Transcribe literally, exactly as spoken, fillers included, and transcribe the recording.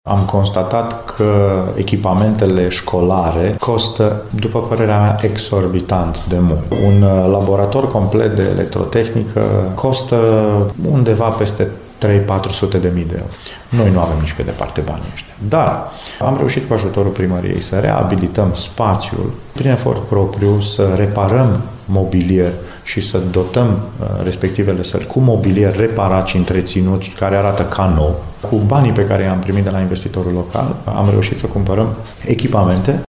Am constatat că echipamentele școlare costă, după părerea mea, exorbitant de mult. Un laborator complet de electrotehnică costă undeva peste trei patru sute de mii de euro. Noi nu avem nici pe departe banii ăștia. Dar am reușit cu ajutorul primăriei să reabilităm spațiul prin efort propriu, să reparăm mobilier și să dotăm uh, respectivele săli cu mobilier reparat și întreținut, care arată ca nou. Cu banii pe care i-am primit de la investitorul local, am reușit să cumpărăm echipamente